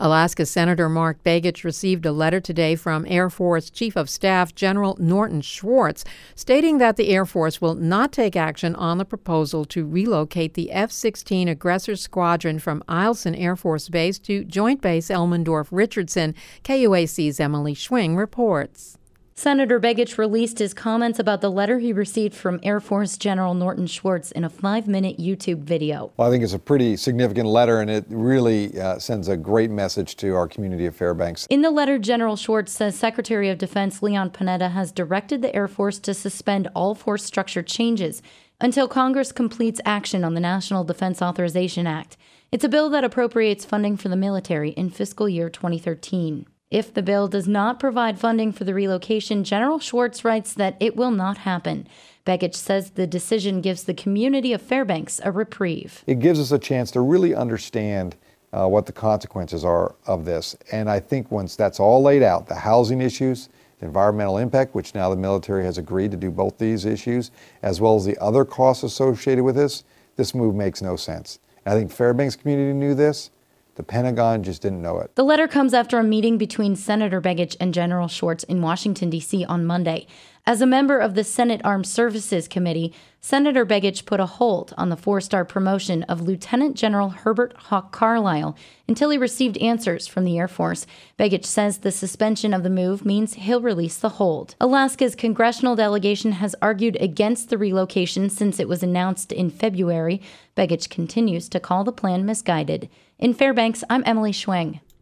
Alaska Senator Mark Begich received a letter today from Air Force Chief of Staff General Norton Schwartz stating that the Air Force will not take action on the proposal to relocate the F-16 Aggressor Squadron from Eielson Air Force Base to Joint Base Elmendorf-Richardson. KUAC's Emily Schwing reports. Senator Begich released his comments about the letter he received from Air Force General Norton Schwartz in a 5-minute YouTube video. Well, I think it's a pretty significant letter, and it really sends a great message to our community of Fairbanks. In the letter, General Schwartz says Secretary of Defense Leon Panetta has directed the Air Force to suspend all force structure changes until Congress completes action on the National Defense Authorization Act. It's a bill that appropriates funding for the military in fiscal year 2013. If the bill does not provide funding for the relocation, General Schwartz writes that it will not happen. Begich says the decision gives the community of Fairbanks a reprieve. It gives us a chance to really understand what the consequences are of this. And I think once that's all laid out, the housing issues, the environmental impact, which now the military has agreed to do both these issues, as well as the other costs associated with this move makes no sense. And I think Fairbanks community knew this. The Pentagon just didn't know it. The letter comes after a meeting between Senator Begich and General Schwartz in Washington, D.C. on Monday. As a member of the Senate Armed Services Committee, Senator Begich put a hold on the 4-star promotion of Lieutenant General Herbert Hawk Carlisle until he received answers from the Air Force. Begich says the suspension of the move means he'll release the hold. Alaska's congressional delegation has argued against the relocation since it was announced in February. Begich continues to call the plan misguided. In Fairbanks, I'm Emily Schwing.